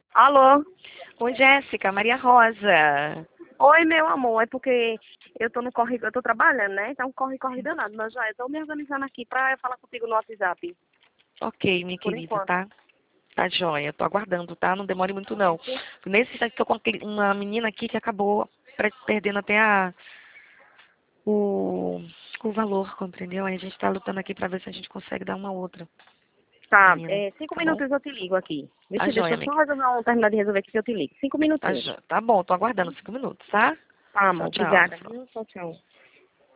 Alô? Oi, Jéssica, Maria Rosa. Oi, meu amor. É porque eu tô no corre, eu tô trabalhando, né? Então corre danado. Mas já eu tô me organizando aqui pra eu falar contigo no WhatsApp. Ok, minha Por querida, enquanto. tá? Tá joia, tô aguardando, tá? Não demore muito, não. Nesse instante, tô com uma menina aqui que acabou perdendo até o, o valor, compreendeu? Aí a gente tá lutando aqui pra ver se a gente consegue dar uma outra Tá, menina, 5 tá bom? minutos eu te ligo aqui. Tá Deixa joia, eu só resolver terminar de resolver aqui que eu te ligo. 5 minutinhos. Tá bom, tô aguardando 5 minutos, tá? Tá, Tchau, amor. tchau. Obrigada, viu? Tchau, tchau.